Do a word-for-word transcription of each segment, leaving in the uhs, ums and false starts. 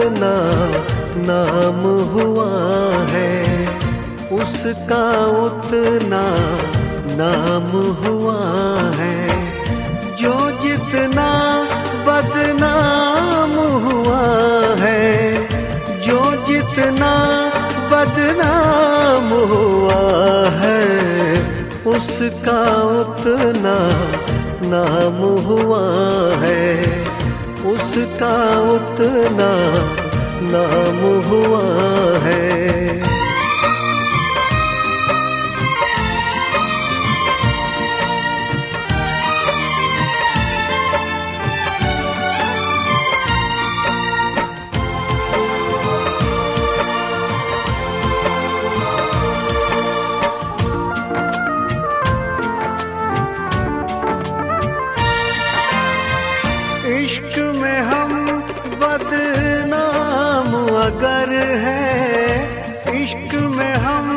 उतना नाम हुआ है, उसका उतना नाम हुआ है। जो जितना बदनाम हुआ है, जो जितना बदनाम हुआ है, उसका उतना नाम हुआ है, उसका उतना नाम हुआ है। इश्क में हम बदनाम अगर है, इश्क में हम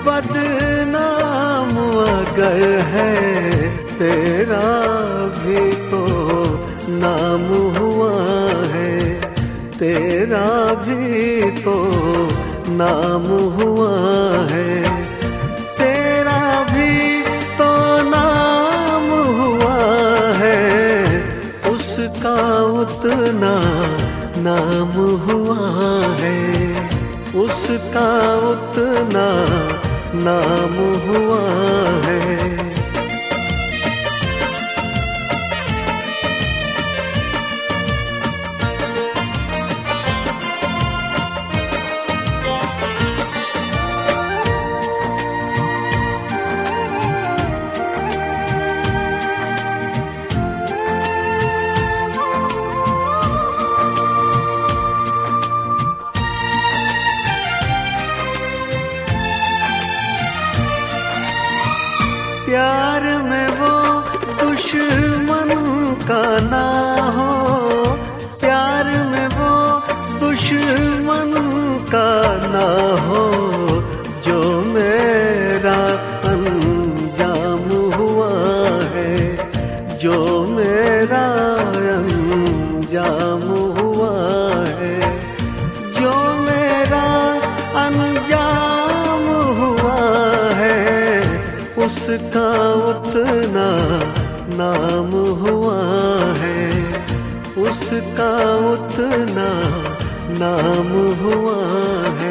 बदनाम अगर है, तेरा भी तो नाम हुआ है, तेरा भी तो नाम हुआ है, तेरा भी तो नाम हुआ है, उसका उतना नाम हुआ है, उसका उतना नाम हुआ है। प्यार में वो दुश्मन का ना हो, प्यार में वो दुश्मन का ना हो, जो मेरा अंजाम हुआ है, जो मेरा अंजाम हुआ है, जो मेरा अंजाम हुआ है, उसका उतना नाम हुआ है, उसका उतना नाम हुआ है।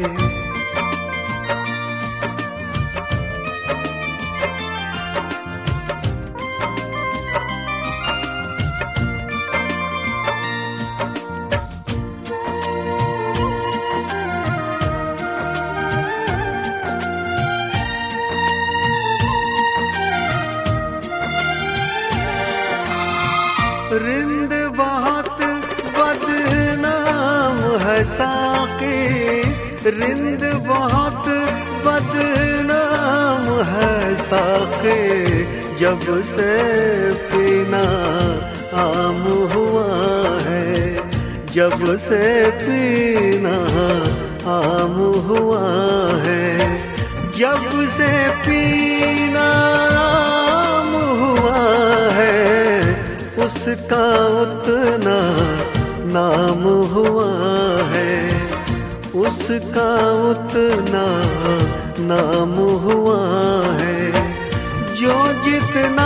रिंद बहुत बदनाम है साकी, रिंद बहुत बदनाम है साकी, जब से पीना आम हुआ है, जब से पीना आम हुआ है, जब से पीना आम हुआ है, उसका उतना नाम हुआ है, उसका उतना नाम हुआ है। जो जितना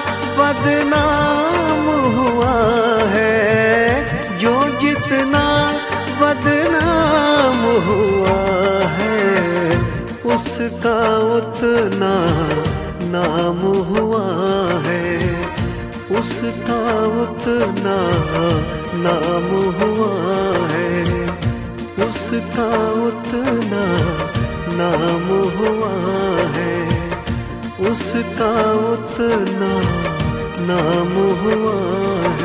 बदनाम हुआ है, जो जितना बदनाम हुआ है, उसका उतना नाम हुआ है, उसका उतना नाम हुआ है, उसका उतना नाम हुआ है, उसका उतना नाम हुआ है।